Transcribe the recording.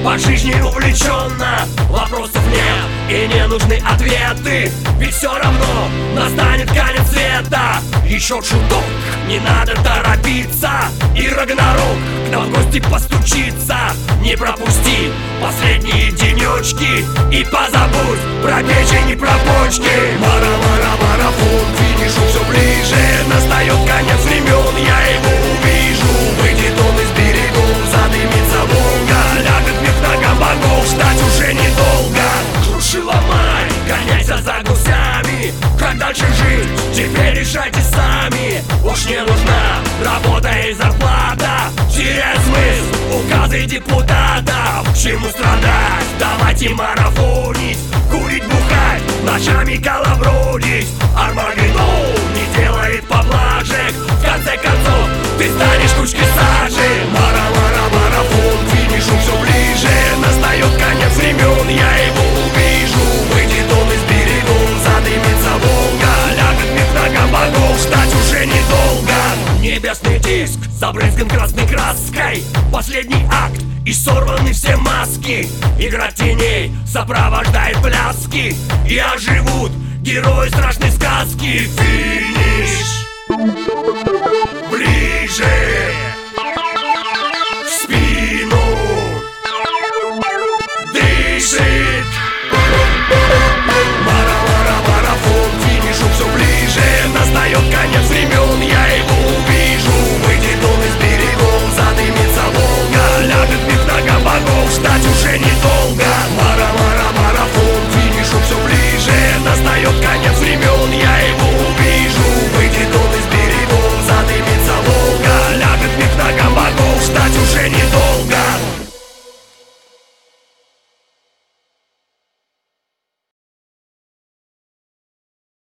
по жизни увлеченно. Вопросов нет и не нужны ответы, ведь все равно настанет конец света. Еще чуток, не надо торопиться, и Рагнарок к нам в гости постучится. Не пропусти последние денечки и позабудь про печень и про почки. Марафон, к финишу все ближе, настает конец времен, я его увижу. Выйдет он из берегов, задымится Волга, ляжет мир к ногам богов, ждать уже недолго. Круши, ломай, гоняйся за гусями, как дальше жить, теперь решайте сами. Уж не нужна работа и зарплата, теряет смысл указы депутатов. К чему страдать, давайте марафонить, курить, бухать, ночами колобродить. Армагеддон не делает поблажек, в конце концов ты станешь кучкой сажи. Марафон, к финишу все ближе, настает конец времен, я его увижу. Выйдет он из берегов, задымится Волга, ляжет мир к ногам богов, ждать уже недолго. Небесный диск забрызган красной краской, последний акт и сорваны все маски. Игра теней сопровождает пляски, и оживут герои страшной сказки. Финиш ближе.